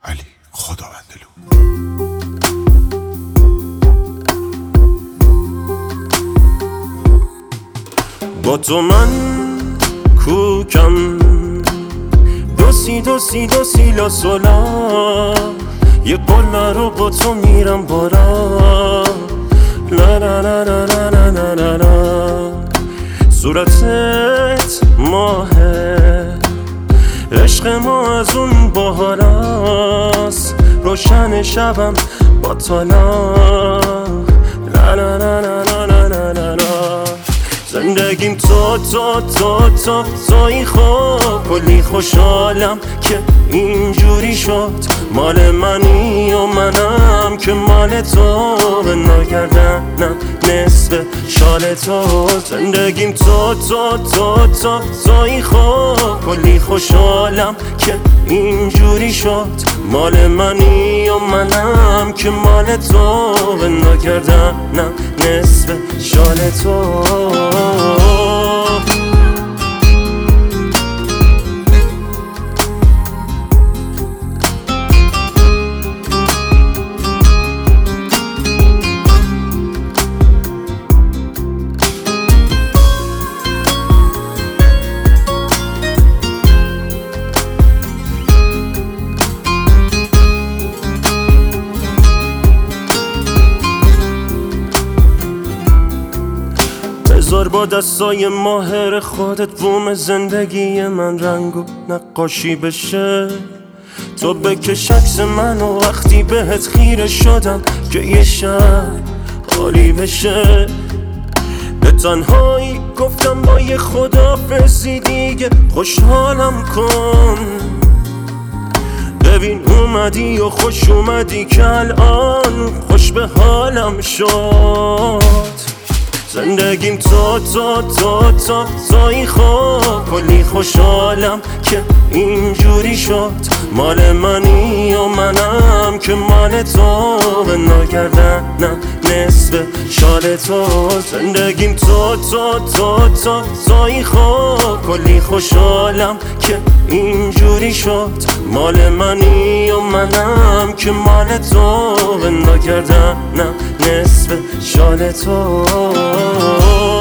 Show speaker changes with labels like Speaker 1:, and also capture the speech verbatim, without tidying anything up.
Speaker 1: علی خداوندلو.
Speaker 2: با تو من کوکم دوسی دوسی دوسی لا سولا، یه قول رو با تو میرم بارا، لا لا لا لا لا لا لا لا. صورتت ماهه، عشق ما از اون بهاراست، روشن شبم با تالا، لا لا لا لا لا لا لا لا. زندگیم تو تو تو تو توی خوب، کلی خوشحالم که اینجوری شد، مال منی و منم که مال تو، به ناگردنم نصف شال تو. زندگیم تو تو تو تو توی خوب، کلی خوشحالم که اینجوری شد، مال منی و منم که مال تو، به ناگردنم نصف شال تو. بذار با دستای ماهر خودت بوم زندگی من رنگ و نقاشی بشه، تو بکش عکس منو وقتی بهت خیره شدم که یه شب حالی بشه. به تنهایی گفتم با یه خدافظی دیگه خوشحالم کن، ببین اومدی و خوش اومدی که الان خوش به حالم شد. زندگیم تو تو تو تو توی خوب، کلی خوشحالم که اینجوری شد، مال منی و منم که مال تو، به ناگردنم نصف شال تو. زندگیم تو تو تو تو توی خوب، کلی خوشحالم که اینجوری شد، مال منی و منم که مال تو، به ناگردنم نصف شال تو.